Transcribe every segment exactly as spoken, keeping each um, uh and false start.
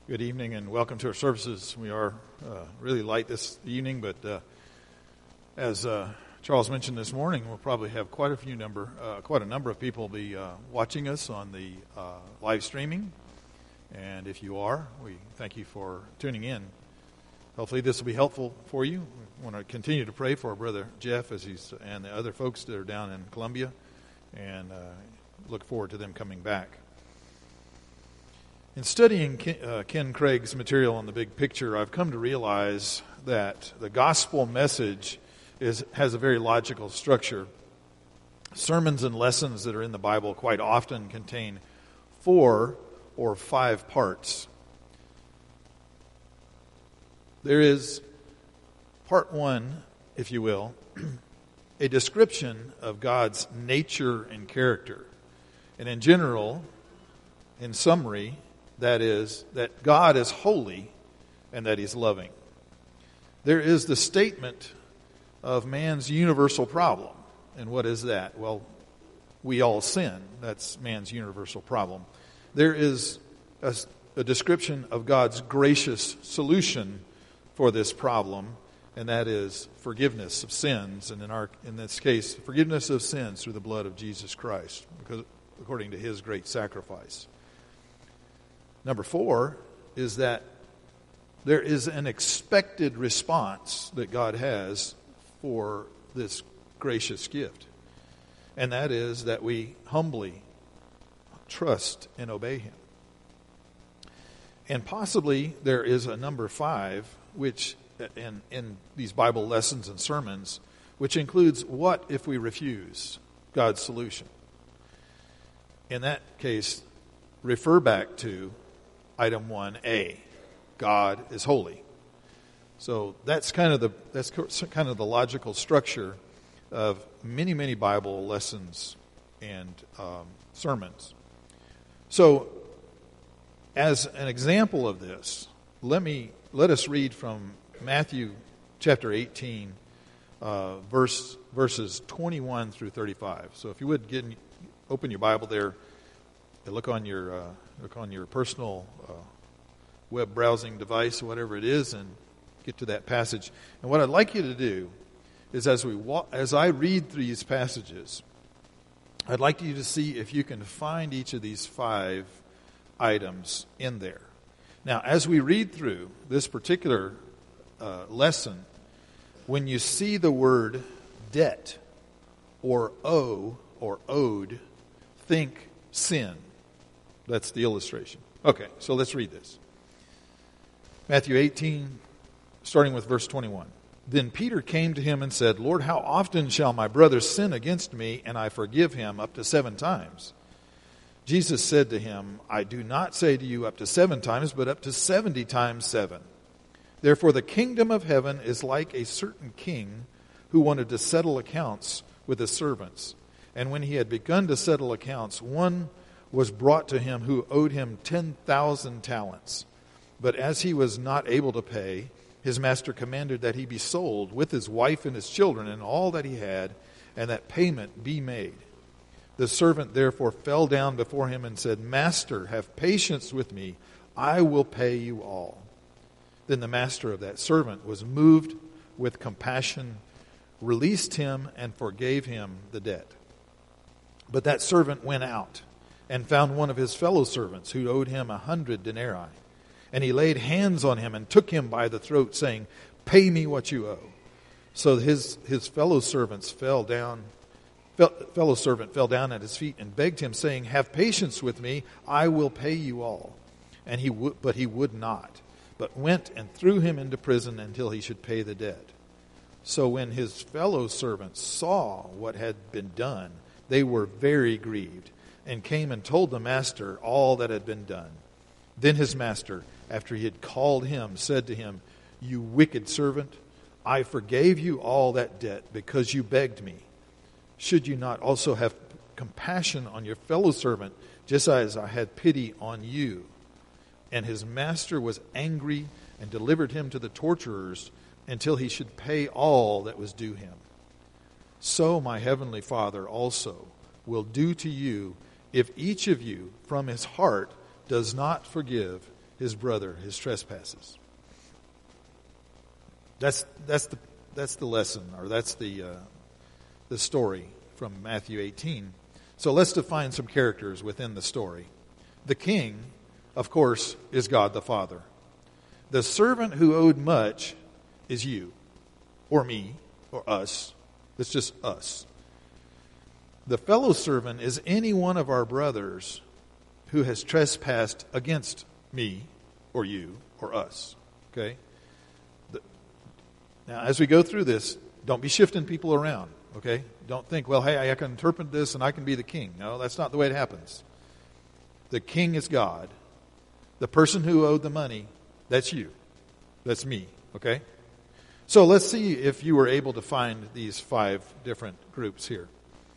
Good evening and welcome to our services. We are uh, really light this evening, but uh, as uh, Charles mentioned this morning, we'll probably have quite a few number, uh, quite a number of people be uh, watching us on the uh, live streaming. And if you are, we thank you for tuning in. Hopefully, this will be helpful for you. We want to continue to pray for our brother Jeff as he's and the other folks that are down in Columbia, and uh, look forward to them coming back. In studying Ken, uh, Ken Craig's material on the big picture, I've come to realize that the gospel message is has a very logical structure. Sermons and lessons that are in the Bible quite often contain four or five parts. There is part one, if you will, a description of God's nature and character. And in general, in summary, that is, that God is holy and that He's loving. There is the statement of man's universal problem. And what is that? Well, we all sin. That's man's universal problem. There is a, a description of God's gracious solution for this problem, and that is forgiveness of sins, and in our in this case, forgiveness of sins through the blood of Jesus Christ, because according to His great sacrifice. Number four is that there is an expected response that God has for this gracious gift. And that is that we humbly trust and obey Him. And possibly there is a number five, which in, in these Bible lessons and sermons, which includes what if we refuse God's solution. In that case, refer back to Item one A, God is holy. So that's kind of the that's kind of the logical structure of many many Bible lessons and um, sermons. So, as an example of this, let me let us read from Matthew chapter eighteen, uh, verse verses twenty-one through thirty-five. So, if you would get in, open your Bible there. Look on your uh, look on your personal uh, web browsing device, whatever it is, and get to that passage. And what I'd like you to do is, as we wa- as I read through these passages, I'd like you to see if you can find each of these five items in there. Now, as we read through this particular uh, lesson, when you see the word debt or owe or owed, think sin. That's the illustration. Okay, so let's read this. Matthew eighteen, starting with verse twenty-one. Then Peter came to him and said, Lord, how often shall my brother sin against me, and I forgive him up to seven times? Jesus said to him, I do not say to you up to seven times, but up to seventy times seven. Therefore the kingdom of heaven is like a certain king who wanted to settle accounts with his servants. And when he had begun to settle accounts, one was brought to him who owed him ten thousand talents. But as he was not able to pay, his master commanded that he be sold with his wife and his children and all that he had, and that payment be made. The servant therefore fell down before him and said, Master, have patience with me, I will pay you all. Then the master of that servant was moved with compassion, released him, and forgave him the debt. But that servant went out and found one of his fellow servants who owed him a hundred denarii. And he laid hands on him and took him by the throat, saying, Pay me what you owe. So his, his fellow servants fell down, fellow servant fell down at his feet and begged him, saying, Have patience with me, I will pay you all. And he would, but he would not, but went and threw him into prison until he should pay the debt. So when his fellow servants saw what had been done, they were very grieved, and came and told the master all that had been done. Then his master, after he had called him, said to him, You wicked servant, I forgave you all that debt because you begged me. Should you not also have compassion on your fellow servant, just as I had pity on you? And his master was angry and delivered him to the torturers until he should pay all that was due him. So my heavenly Father also will do to you if each of you from his heart does not forgive his brother his trespasses. That's that's the that's the lesson, or that's the uh, the story from Matthew eighteen. So let's define some characters within the story. The king, of course, is God the Father. The servant who owed much is you, or me, or us. It's just us. The fellow servant is any one of our brothers who has trespassed against me, or you, or us. Okay? The, now, as we go through this, don't be shifting people around. Okay? Don't think, well, hey, I can interpret this and I can be the king. No, that's not the way it happens. The king is God. The person who owed the money, that's you. That's me. Okay? So let's see if you were able to find these five different groups here.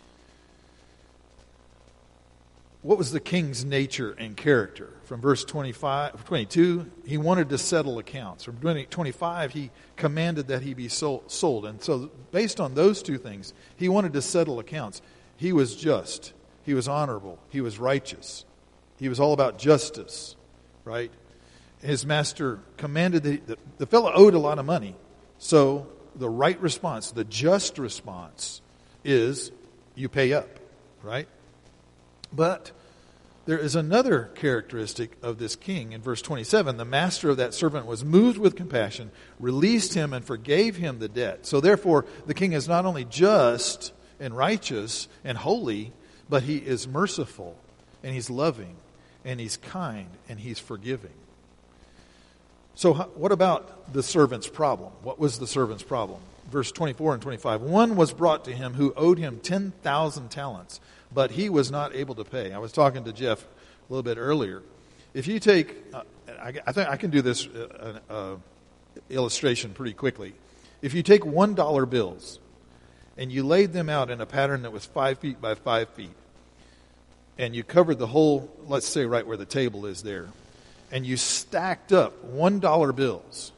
What was the king's nature and character? From verse twenty-five, twenty-two, he wanted to settle accounts. From twenty-five, he commanded that he be sold. And so based on those two things, he wanted to settle accounts. He was just. He was honorable. He was righteous. He was all about justice, right? His master commanded that he, the, the fellow owed a lot of money. So the right response, the just response, is you pay up, right? But there is another characteristic of this king in verse twenty-seven. The master of that servant was moved with compassion, released him, and forgave him the debt. So therefore, the king is not only just and righteous and holy, but he is merciful, and he's loving, and he's kind, and he's forgiving. So what about the servant's problem? What was the servant's problem? Verse twenty-four and twenty-five. One was brought to him who owed him ten thousand talents, but he was not able to pay. I was talking to Jeff a little bit earlier. If you take, uh, I, I think I can do this uh, uh, illustration pretty quickly. If you take one dollar bills and you laid them out in a pattern that was five feet by five feet, and you covered the whole, let's say right where the table is there, and you stacked up one dollar bills,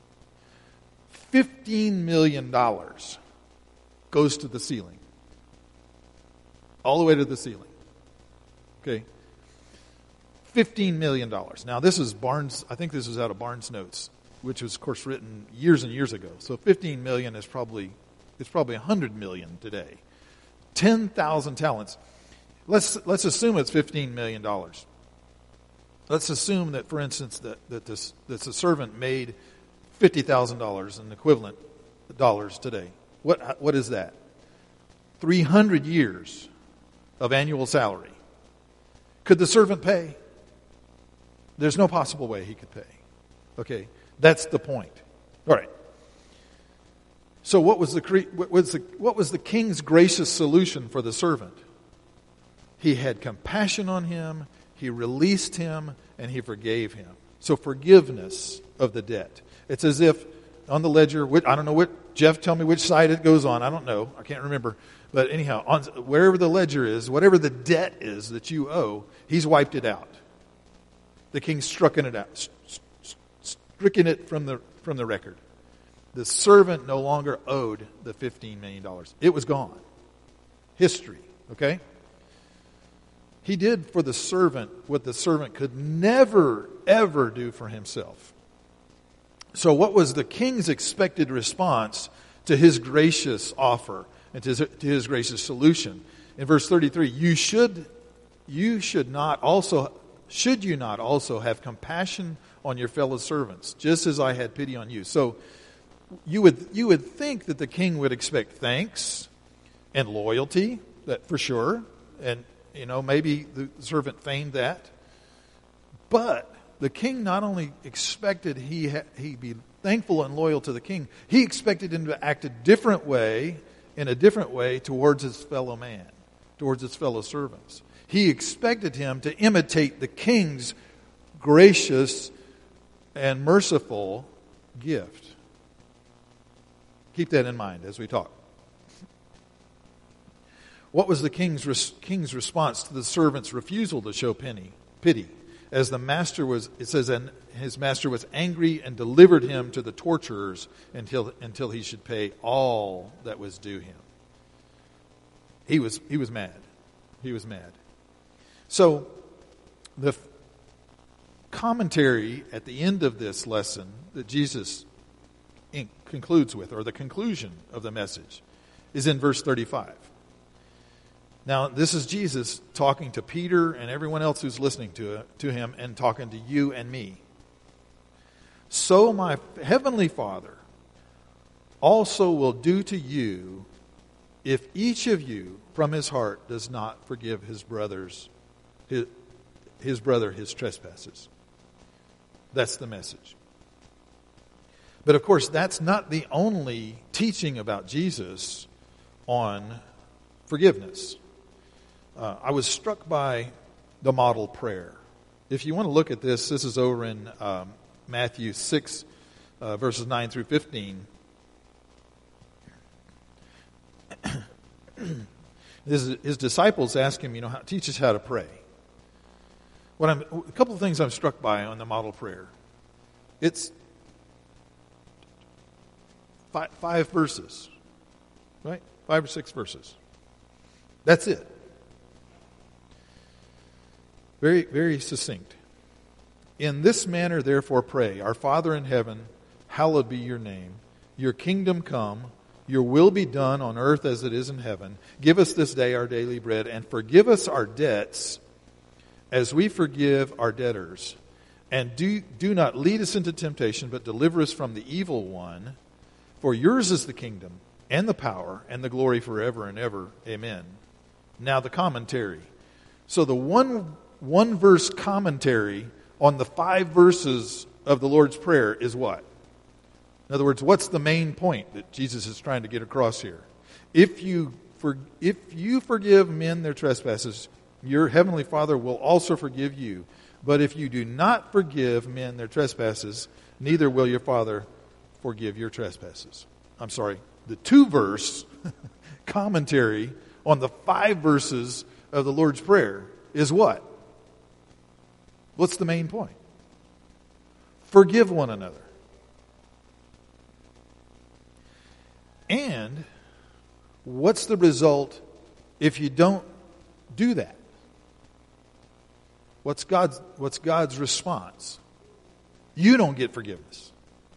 fifteen million dollars goes to the ceiling. All the way to the ceiling. Okay. fifteen million dollars. Now this is Barnes, I think this is out of Barnes Notes, which was of course written years and years ago. So fifteen million is probably, it's probably one hundred million today. ten thousand talents. Let's, let's assume it's fifteen million dollars. Let's assume that, for instance, that, that this, that the servant made fifty thousand dollars in equivalent dollars today. What, what is that? three hundred years of annual salary. Could the servant pay? There's no possible way he could pay. Okay, that's the point. All right. So what was the what was the what was the king's gracious solution for the servant? He had compassion on him, he released him, and he forgave him. So forgiveness of the debt. It's as if on the ledger, I don't know what, Jeff, tell me which side it goes on. I don't know. I can't remember. But anyhow, on, wherever the ledger is, whatever the debt is that you owe, he's wiped it out. The king stricken it out, stricken it from the from the record. The servant no longer owed the fifteen million dollars. It was gone. History, okay? He did for the servant what the servant could never, ever do for himself. So what was the king's expected response to his gracious offer and to his, to his gracious solution? In verse thirty-three, you should, you should not also, should you not also have compassion on your fellow servants, just as I had pity on you? So you would, you would think that the king would expect thanks and loyalty, that for sure, and you know, maybe the servant feigned that. But the king not only expected he ha- he be thankful and loyal to the king, he expected him to act a different way, in a different way towards his fellow man, towards his fellow servants. He expected him to imitate the king's gracious and merciful gift. Keep that in mind as we talk. What was the king's res- king's response to the servant's refusal to show penny, pity? As the master was, it says, and his master was angry and delivered him to the torturers until until he should pay all that was due him. He was he was mad. He was mad. So the commentary at the end of this lesson that Jesus in- concludes with, or the conclusion of the message, is in verse thirty-five. Now, this is Jesus talking to Peter and everyone else who's listening to it, to him, and talking to you and me. So my heavenly Father also will do to you if each of you from his heart does not forgive his brothers, his, his brother his trespasses. That's the message. But of course, that's not the only teaching about Jesus on forgiveness. Uh, I was struck by the model prayer. If you want to look at this, this is over in um, Matthew six, uh, verses nine through fifteen. his, his disciples ask him, you know, how, teach us how to pray. What I'm, a couple of things I'm struck by on the model prayer. It's five, five verses, right? Five or six verses. That's it. Very, very succinct. In this manner, therefore, pray, Our Father in heaven, hallowed be your name. Your kingdom come. Your will be done on earth as it is in heaven. Give us this day our daily bread, and forgive us our debts as we forgive our debtors. And do, do not lead us into temptation, but deliver us from the evil one. For yours is the kingdom, and the power, and the glory forever and ever. Amen. Now the commentary. So the one one verse commentary on the five verses of the Lord's Prayer is what? In other words, what's the main point that Jesus is trying to get across here? If you for, if you forgive men their trespasses, your heavenly Father will also forgive you. But if you do not forgive men their trespasses, neither will your Father forgive your trespasses. I'm sorry, the two-verse commentary on the five verses of the Lord's Prayer is what? What's the main point? Forgive one another. And what's the result if you don't do that? What's God's, what's God's response? You don't get forgiveness.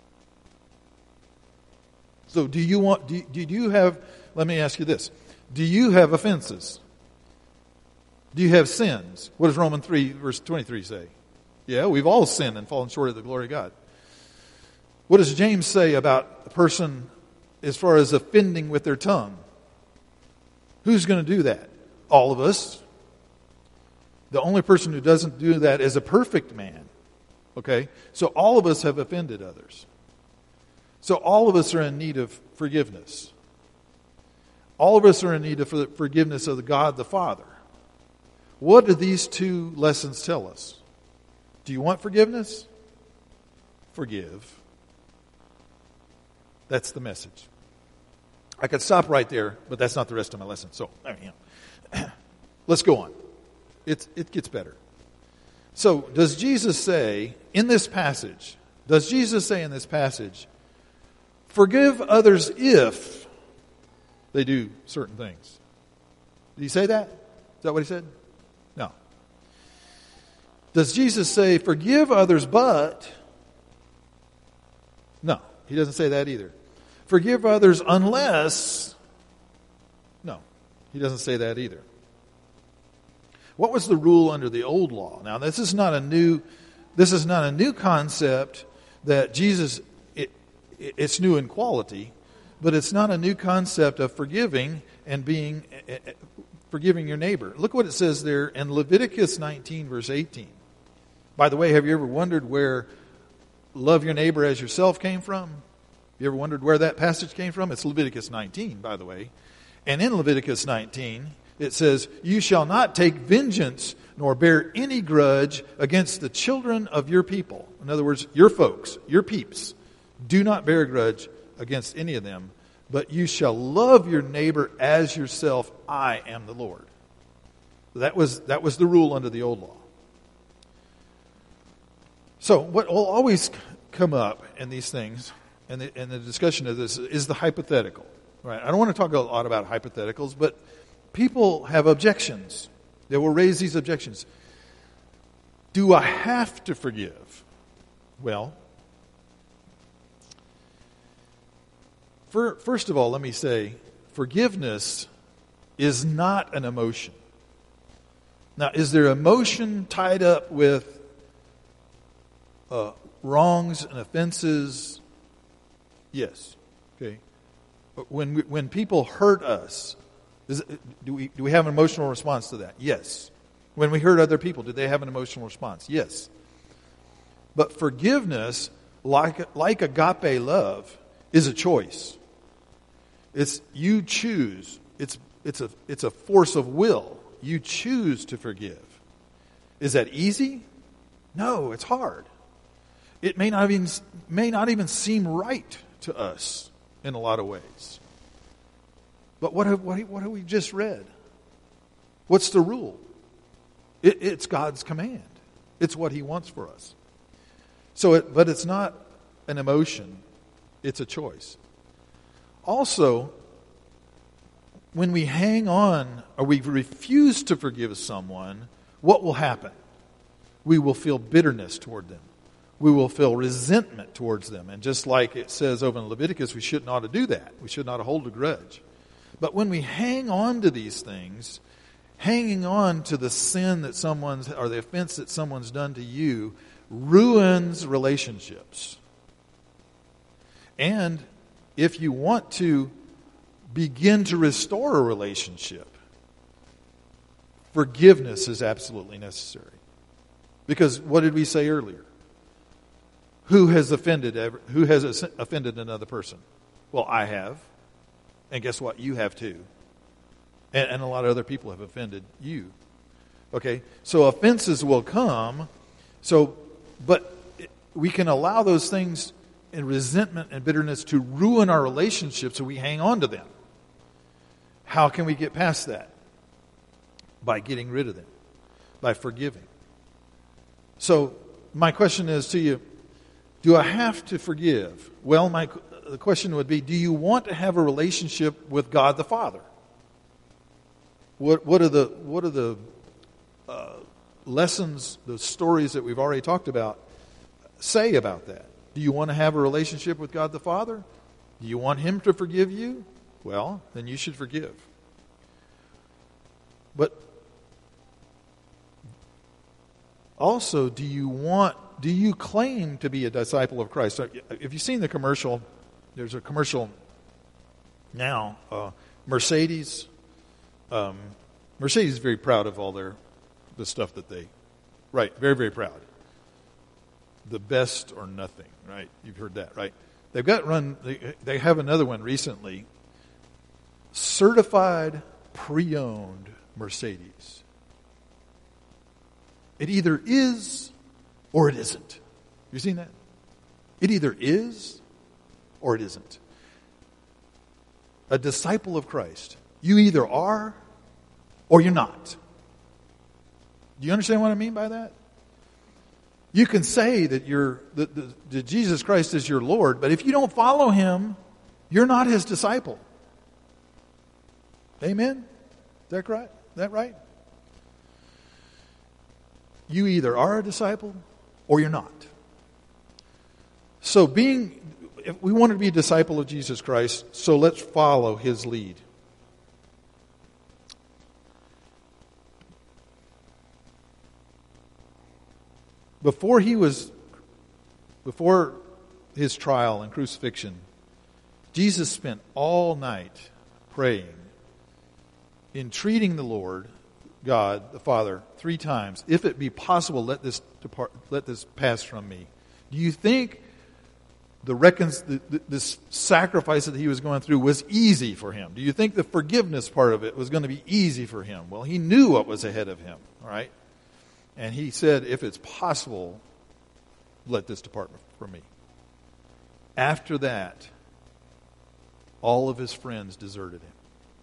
So do you want, do, do you have, let me ask you this. Do you have offenses? Do you have sins? What does Romans three verse twenty-three say? Yeah, we've all sinned and fallen short of the glory of God. What does James say about a person as far as offending with their tongue? Who's going to do that? All of us. The only person who doesn't do that is a perfect man. Okay? So all of us have offended others. So all of us are in need of forgiveness. All of us are in need of forgiveness of the God the Father. What do these two lessons tell us? Do you want forgiveness? Forgive. That's the message. I could stop right there, but that's not the rest of my lesson. So, I mean, you know, let's go on. It's, it gets better. So, does Jesus say in this passage, does Jesus say in this passage, forgive others if they do certain things? Did he say that? Is that what he said? No. Does Jesus say, forgive others, but? No, he doesn't say that either. Forgive others unless? No, he doesn't say that either. What was the rule under the old law? Now, this is not a new, this is not a new concept that Jesus, it, it's new in quality, but it's not a new concept of forgiving and being, forgiving your neighbor. Look what it says there in Leviticus nineteen, verse eighteen. By the way, have you ever wondered where love your neighbor as yourself came from? You ever wondered where that passage came from? It's Leviticus nineteen, by the way. And in Leviticus nineteen, it says, you shall not take vengeance nor bear any grudge against the children of your people. In other words, your folks, your peeps. Do not bear a grudge against any of them, but you shall love your neighbor as yourself. I am the Lord. That was, that was the rule under the old law. So what will always come up in these things, and the, and the discussion of this, is the hypothetical. Right? I don't want to talk a lot about hypotheticals, but people have objections. They will raise these objections. Do I have to forgive? Well, for, first of all, let me say, forgiveness is not an emotion. Now, is there emotion tied up with uh, wrongs and offenses? Yes. Okay. But when we, when people hurt us, is it, do we do we have an emotional response to that? Yes. When we hurt other people, do they have an emotional response? Yes. But forgiveness, like like agape love, is a choice. It's you choose. It's it's a it's a force of will. You choose to forgive. Is that easy? No, it's hard. It may not even may not even seem right to us in a lot of ways. But what have what, what have we just read? What's the rule? It, it's God's command. It's what He wants for us. So, it, but it's not an emotion. It's a choice. Also, when we hang on or we refuse to forgive someone, what will happen? We will feel bitterness toward them. We will feel resentment towards them. And just like it says over in Leviticus, we shouldn't ought to do that. We should not hold a grudge. But when we hang on to these things, hanging on to the sin that someone's, or the offense that someone's done to you, ruins relationships. And if you want to begin to restore a relationship, forgiveness is absolutely necessary. Because what did we say earlier? Who has offended who has offended another person? Well, I have. And guess what? You have too. And, and a lot of other people have offended you. Okay? So offenses will come. So, but we can allow those things in resentment and bitterness to ruin our relationships, so we hang on to them. How can we get past that? By getting rid of them. By forgiving. So, my question is to you, do I have to forgive? Well, my the question would be, do you want to have a relationship with God the Father? What what are the what are the uh, lessons, the stories that we've already talked about say about that? Do you want to have a relationship with God the Father? Do you want Him to forgive you? Well, then you should forgive. But also, do you want, do you claim to be a disciple of Christ? If you've seen the commercial, there's a commercial now, uh, Mercedes. Um, Mercedes is very proud of all their, the stuff that they, right, very, very proud. The best or nothing, right? You've heard that, right? They've got run, they, they have another one recently, certified pre-owned Mercedes. It either is or it isn't. You seen that? It either is or it isn't. A disciple of Christ, you either are or you're not. Do you understand what I mean by that? You can say that you're that, that, that Jesus Christ is your Lord, but if you don't follow Him, you're not His disciple. Amen? Is that right? Is that right? You either are a disciple or you're not. So being, if we want to be a disciple of Jesus Christ, so let's follow His lead. Before he was, before his trial and crucifixion, Jesus spent all night praying, entreating the Lord, God, the Father, three times, if it be possible, let this depart, let this pass from me. Do you think the, recon, the, the this sacrifice that he was going through was easy for him? Do you think the forgiveness part of it was going to be easy for him? Well, he knew what was ahead of him, all right? And he said, if it's possible, let this depart from me. After that, all of his friends deserted him.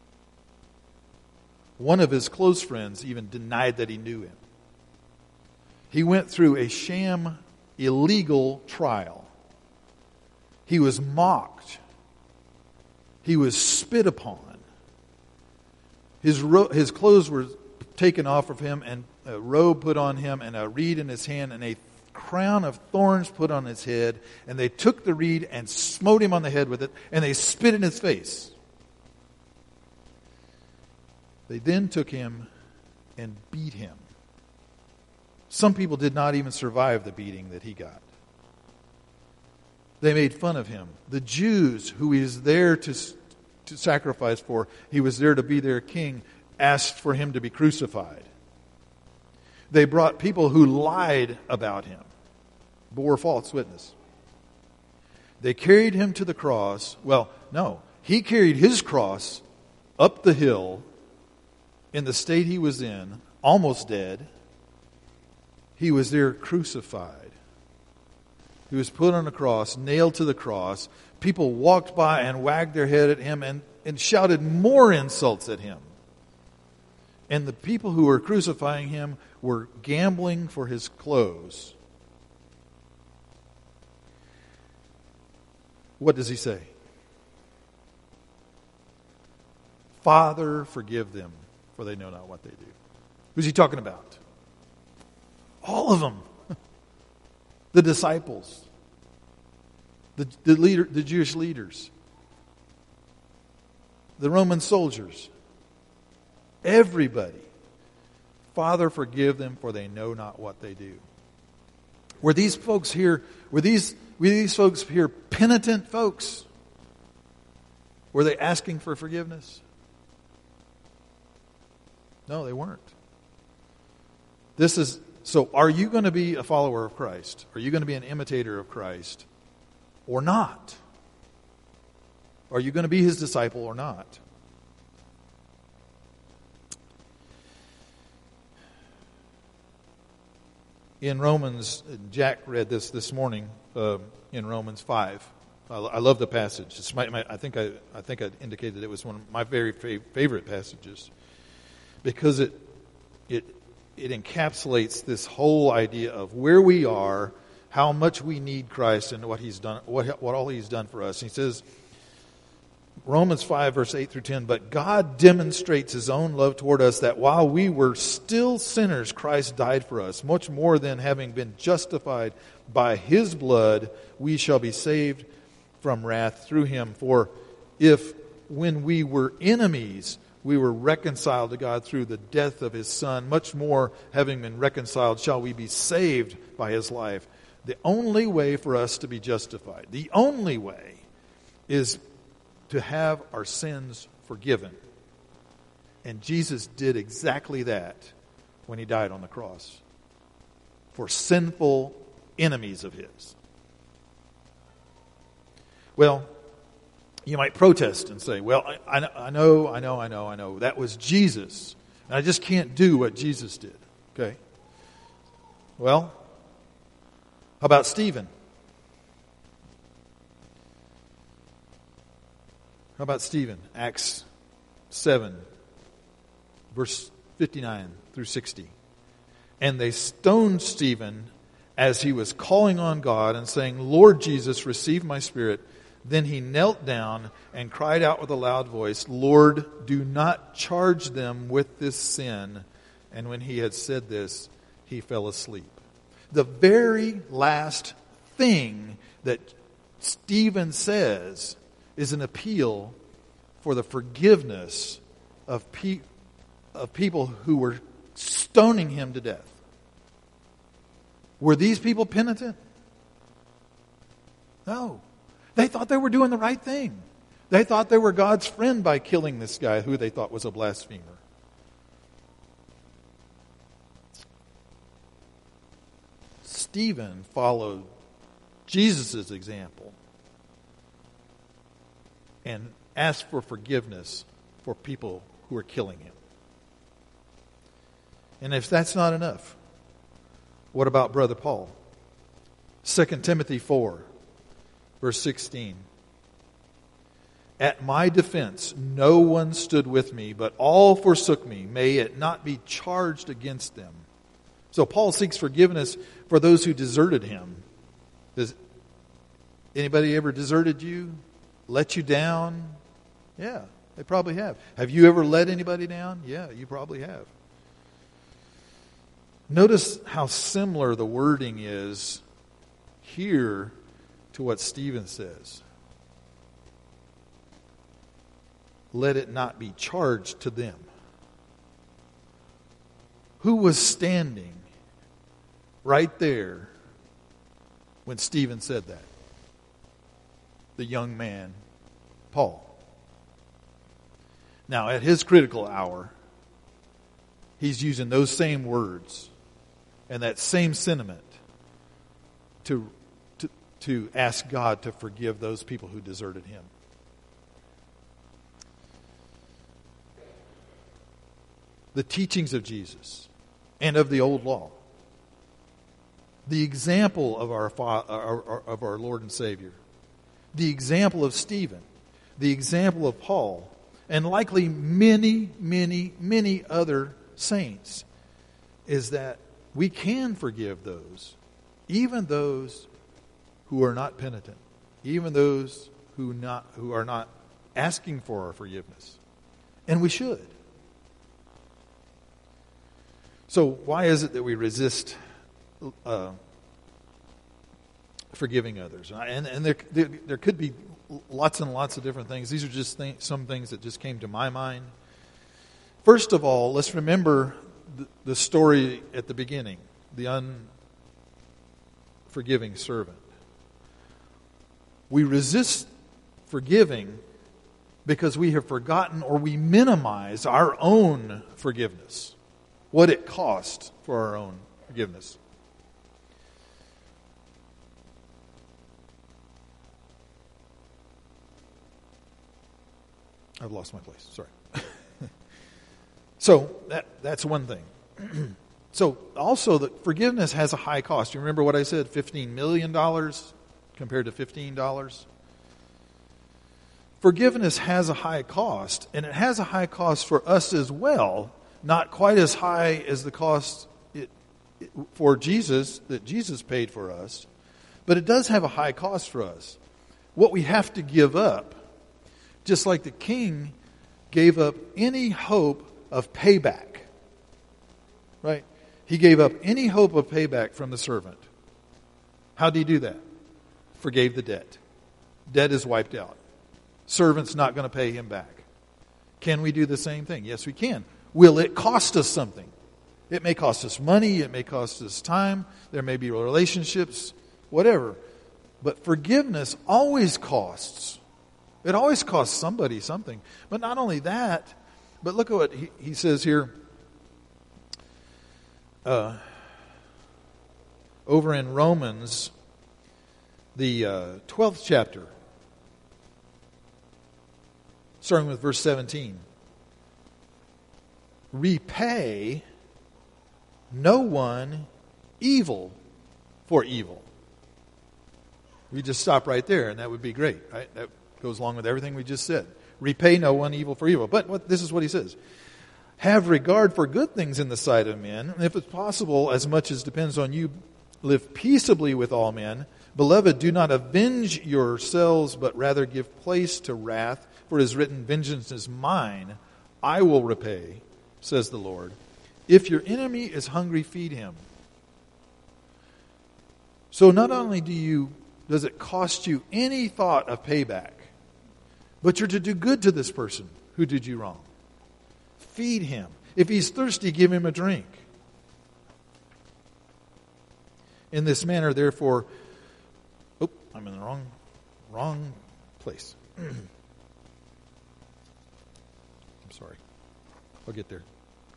One of his close friends even denied that he knew him. He went through a sham, illegal trial. He was mocked. He was spit upon. His ro- his clothes were taken off of him and a robe put on him and a reed in his hand and a crown of thorns put on his head. And they took the reed and smote him on the head with it, and they spit in his face. They then took him and beat him. Some people did not even survive the beating that he got. They made fun of him. The Jews, who he was there to, to sacrifice for, he was there to be their king, asked for him to be crucified. They brought people who lied about him, bore false witness. They carried him to the cross. Well, no, he carried his cross up the hill in the state he was in, almost dead. He was there crucified. He was put on a cross, nailed to the cross. People walked by and wagged their head at him and, and shouted more insults at him. And the people who were crucifying him were gambling for his clothes. What does he say? Father, forgive them, for they know not what they do. Who's he talking about? All of them. The disciples. The, the, leader, the Jewish leaders. The Roman soldiers. Everybody. Father, forgive them, for they know not what they do. Were these folks here, were these, were these folks here penitent folks? Were they asking for forgiveness? No, they weren't. This is, so are you going to be a follower of Christ? Are you going to be an imitator of Christ or not? Are you going to be his disciple or not? In Romans, Jack read this this morning uh, in Romans five. I, I love the passage. It's my, my, I think I, I think I indicated it was one of my very fav- favorite passages because it it it encapsulates this whole idea of where we are, how much we need Christ, and what He's done, what what all He's done for us. He says, Romans five, verse eight through ten, but God demonstrates His own love toward us, that while we were still sinners, Christ died for us. Much more than having been justified by His blood, we shall be saved from wrath through Him. For if, when we were enemies, we were reconciled to God through the death of His Son, much more, having been reconciled, shall we be saved by His life. The only way for us to be justified, the only way, is to have our sins forgiven. And Jesus did exactly that when He died on the cross for sinful enemies of His. Well, you might protest and say, well, I, I know, I know, I know, I know. That was Jesus. And I just can't do what Jesus did. Okay? Well, how about Stephen? How about Stephen? Acts seven, verse fifty-nine through sixty. And they stoned Stephen as he was calling on God and saying, Lord Jesus, receive my spirit. Then he knelt down and cried out with a loud voice, Lord, do not charge them with this sin. And when he had said this, he fell asleep. The very last thing that Stephen says is an appeal for the forgiveness of, pe- of people who were stoning him to death. Were these people penitent? No. They thought they were doing the right thing. They thought they were God's friend by killing this guy who they thought was a blasphemer. Stephen followed Jesus' example and asked for forgiveness for people who were killing him. And if that's not enough, what about Brother Paul? Second Timothy four, verse sixteen. At my defense, no one stood with me, but all forsook me. May it not be charged against them. So Paul seeks forgiveness for those who deserted him. Does anybody ever deserted you? Let you down? Yeah, they probably have. Have you ever let anybody down? Yeah, you probably have. Notice how similar the wording is here to what Stephen says. Let it not be charged to them. Who was standing right there when Stephen said that? The young man, Paul. Now, at his critical hour, he's using those same words and that same sentiment to, to, to ask God to forgive those people who deserted him. The teachings of Jesus and of the old law, the example of our, of our Lord and Savior, the example of Stephen, the example of Paul, and likely many, many, many other saints, is that we can forgive those, even those who are not penitent, even those who not who are not asking for our forgiveness. And we should. So why is it that we resist uh, forgiving others? And, and there, there, there could be lots and lots of different things. These are just th- some things that just came to my mind. First of all, let's remember the, the story at the beginning, the unforgiving servant. We resist forgiving because we have forgotten or we minimize our own forgiveness, what it cost for our own forgiveness. I've lost my place. Sorry. So that that's one thing. So also, the forgiveness has a high cost. You remember what I said? Fifteen million dollars compared to fifteen dollars. Forgiveness has a high cost, and it has a high cost for us as well. Not quite as high as the cost it, it, for Jesus that Jesus paid for us, but it does have a high cost for us. What we have to give up. Just like the king gave up any hope of payback. Right? He gave up any hope of payback from the servant. How did he do that? Forgave the debt. Debt is wiped out. Servant's not going to pay him back. Can we do the same thing? Yes, we can. Will it cost us something? It may cost us money. It may cost us time. There may be relationships, whatever. But forgiveness always costs. It always costs somebody something. But not only that, but look at what he, he says here. Uh, over in Romans, the uh, twelfth chapter, starting with verse seventeen. Repay no one evil for evil. We just stop right there, and that would be great, right? That goes along with everything we just said. Repay no one evil for evil. But what, this is what he says. Have regard for good things in the sight of men, and if it's possible, as much as depends on you, live peaceably with all men. Beloved, do not avenge yourselves, but rather give place to wrath. For it is written, vengeance is mine, I will repay, says the Lord. If your enemy is hungry, feed him. So not only do you does it cost you any thought of payback, but you're to do good to this person who did you wrong. Feed him. If he's thirsty, give him a drink. In this manner, therefore, oh, I'm in the wrong, wrong place. I'm sorry. I'll get there.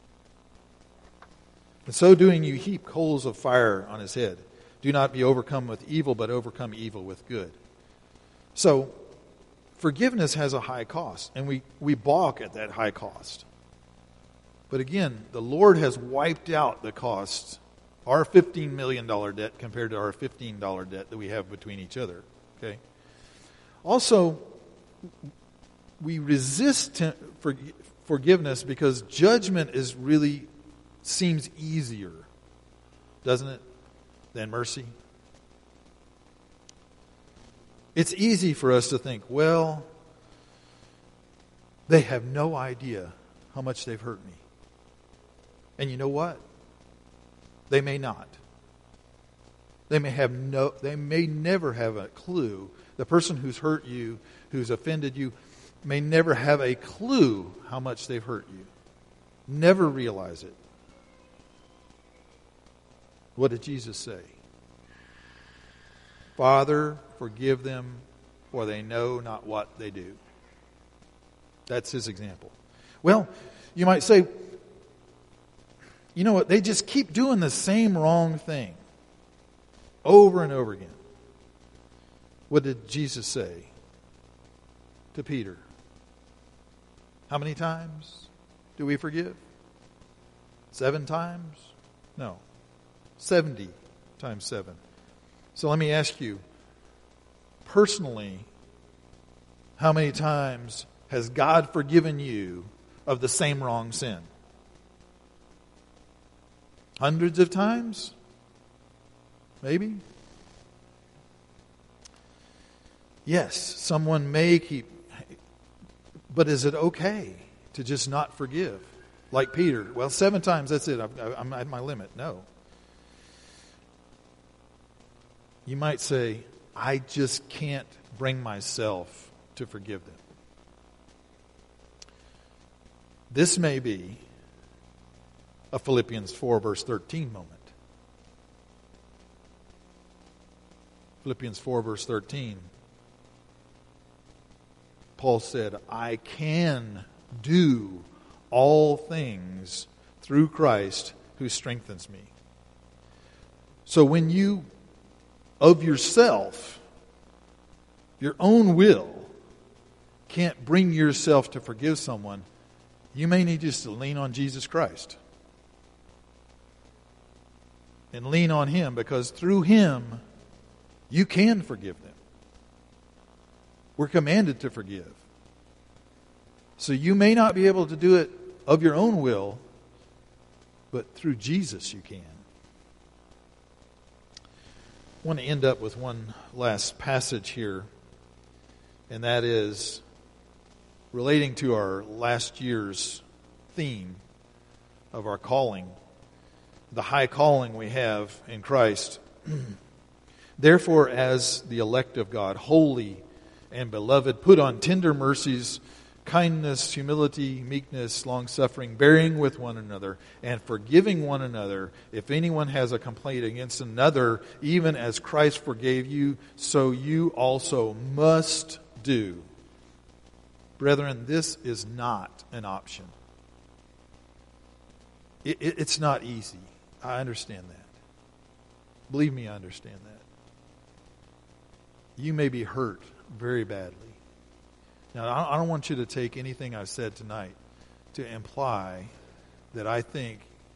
In so doing, you heap coals of fire on his head. Do not be overcome with evil, but overcome evil with good. So, forgiveness has a high cost, and we, we balk at that high cost. But again, the Lord has wiped out the cost, our fifteen million dollars debt compared to our fifteen dollars debt that we have between each other. Okay. Also, we resist for, forgiveness because judgment is really seems easier, doesn't it, than mercy? It's easy for us to think, well, they have no idea how much they've hurt me. And you know what? They may not. They may have no, they may never have a clue. The person who's hurt you, who's offended you, may never have a clue how much they've hurt you. Never realize it. What did Jesus say? Father, forgive them, for they know not what they do. That's his example. Well, you might say, you know what, they just keep doing the same wrong thing over and over again. What did Jesus say to Peter? How many times do we forgive? Seven times? No. Seventy times seven. So let me ask you, personally, how many times has God forgiven you of the same wrong sin? Hundreds of times? Maybe? Yes, someone may keep... But is it okay to just not forgive? Like Peter. Well, seven times, that's it. I'm at my limit. No. You might say, I just can't bring myself to forgive them. This may be a Philippians four verse thirteen moment. Philippians four verse thirteen. Paul said, I can do all things through Christ who strengthens me. So when you, of yourself, your own will, can't bring yourself to forgive someone, you may need just to lean on Jesus Christ. And lean on Him, because through Him, you can forgive them. We're commanded to forgive. So you may not be able to do it of your own will, but through Jesus you can. I want to end up with one last passage here, and that is relating to our last year's theme of our calling, the high calling we have in Christ. Therefore, as the elect of God, holy and beloved, put on tender mercies, kindness, humility, meekness, long-suffering, bearing with one another, and forgiving one another. If anyone has a complaint against another, even as Christ forgave you, so you also must do. Brethren, this is not an option. It, it, it's not easy. I understand that. Believe me, I understand that. You may be hurt very badly. Now, I don't want you to take anything I've said tonight to imply that I think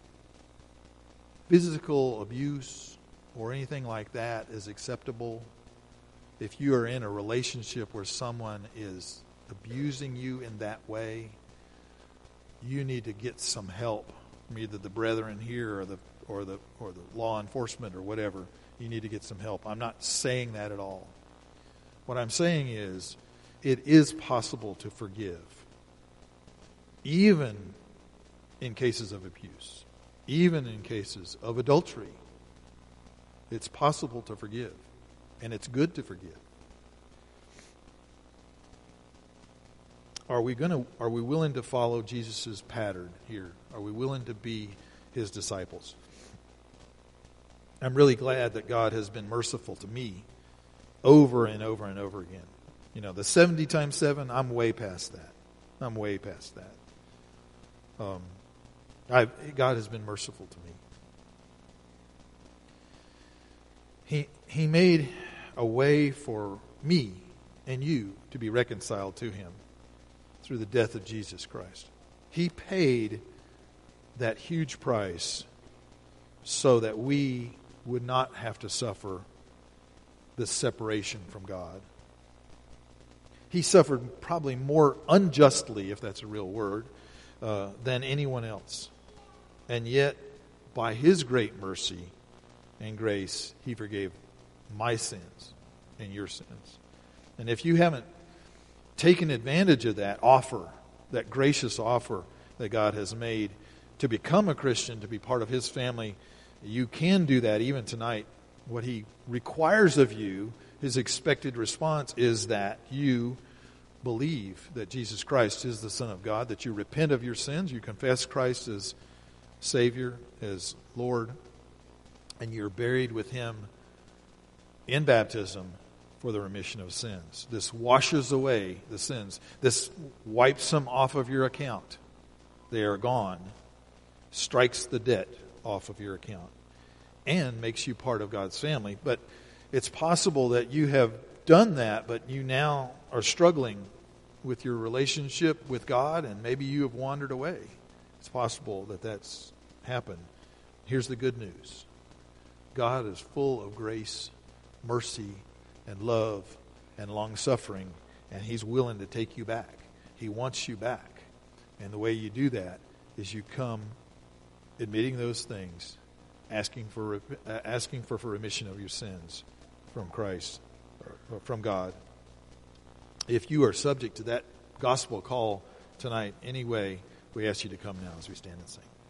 physical abuse or anything like that is acceptable. If you are in a relationship where someone is abusing you in that way, you need to get some help from either the brethren here or the or the or the law enforcement or whatever. You need to get some help. I'm not saying that at all. What I'm saying is, it is possible to forgive, even in cases of abuse, even in cases of adultery. It's possible to forgive, and it's good to forgive. Are we going to? Are we willing to follow Jesus' pattern here? Are we willing to be His disciples? I'm really glad that God has been merciful to me over and over and over again. You know, the seventy times seven, I'm way past that. I'm way past that. Um, I've, God has been merciful to me. He He made a way for me and you to be reconciled to Him through the death of Jesus Christ. He paid that huge price so that we would not have to suffer this separation from God. He suffered probably more unjustly, if that's a real word, uh, than anyone else. And yet, by His great mercy and grace, He forgave my sins and your sins. And if you haven't taken advantage of that offer, that gracious offer that God has made to become a Christian, to be part of His family, You can do that even tonight. What he requires of you, his expected response, is that you believe that Jesus Christ is the Son of God, that you repent of your sins, you confess Christ as Savior, as Lord, and you're buried with him in baptism for the remission of sins. This washes away the sins. This wipes them off of your account. They are gone. Strikes the debt off of your account. And makes you part of God's family. But it's possible that you have done that, but you now are struggling with your relationship with God, and maybe you have wandered away. It's possible that that's happened. Here's the good news. God is full of grace, mercy, and love, and long-suffering, and he's willing to take you back. He wants you back. And the way you do that is you come admitting those things, asking for uh, asking for, for remission of your sins from Christ, or from God. If you are subject to that gospel call tonight anyway, we ask you to come now as we stand and sing.